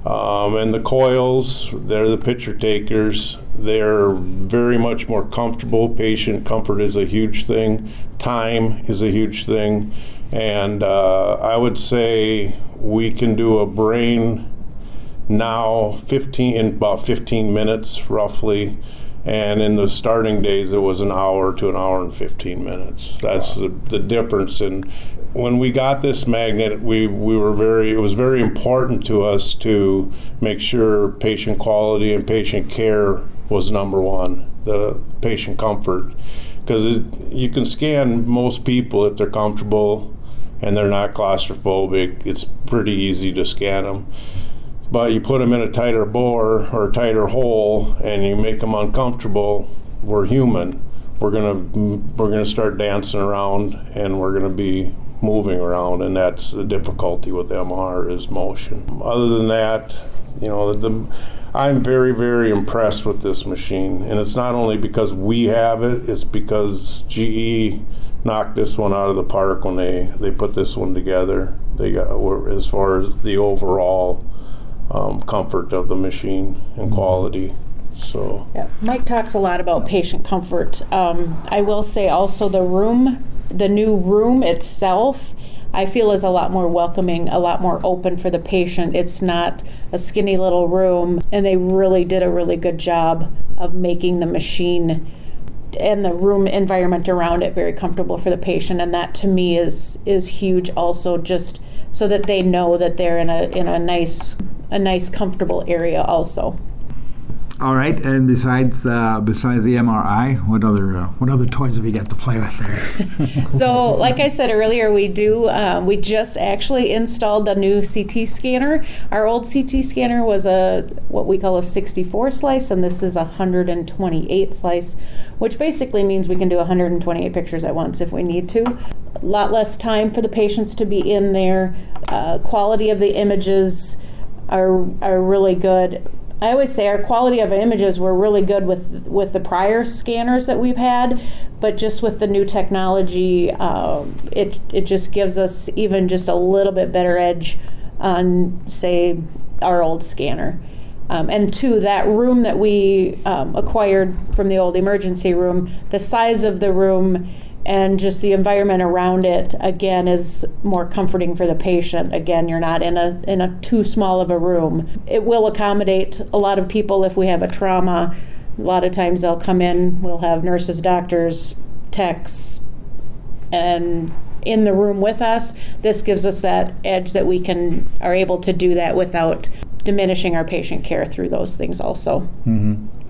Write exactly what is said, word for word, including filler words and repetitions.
Um, and the coils, they're the picture takers. They're very much more comfortable. Patient comfort is a huge thing. Time is a huge thing. And uh, I would say we can do a brain now fifteen in about fifteen minutes roughly. And in the starting days, it was an hour to an hour and fifteen minutes. That's the, the difference. And when we got this magnet, we, we were very, it was very important to us to make sure patient quality and patient care was number one, the patient comfort. Because you can scan most people if they're comfortable and they're not claustrophobic. It's pretty easy to scan them. But you put them in a tighter bore or a tighter hole and you make them uncomfortable, we're human. We're gonna we're gonna start dancing around and we're gonna be moving around, and that's the difficulty with M R is motion. Other than that, you know, the, I'm very, very impressed with this machine. And it's not only because we have it, it's because G E knocked this one out of the park when they, they put this one together. They got, as far as the overall Um, comfort of the machine and quality. So yeah. Mike talks a lot about patient comfort. Um, I will say also the room, the new room itself, I feel is a lot more welcoming, a lot more open for the patient. It's not a skinny little room, and they really did a really good job of making the machine and the room environment around it very comfortable for the patient, and that to me is is huge also, just so that they know that they're in a in a nice a nice comfortable area also. All right, and besides uh, besides the M R I, what other uh, what other toys have you got to play with there? So, like I said earlier, we do um, we just actually installed the new C T scanner. Our old C T scanner was a what we call a sixty-four slice, and this is a one hundred twenty-eight slice, which basically means we can do one hundred twenty-eight pictures at once if we need to. A lot less time for the patients to be in there. Uh, quality of the images are are really good. I always say our quality of images were really good with with the prior scanners that we've had, but just with the new technology, uh, it it just gives us even just a little bit better edge on, say, our old scanner. Um, and two, that room that we um, acquired from the old emergency room, the size of the room and just the environment around it, again, is more comforting for the patient. Again, you're not in a in a too small of a room. It will accommodate a lot of people if we have a trauma. A lot of times they'll come in, we'll have nurses, doctors, techs, and in the room with us. This gives us that edge that we can are able to do that without diminishing our patient care through those things also. Mm-hmm.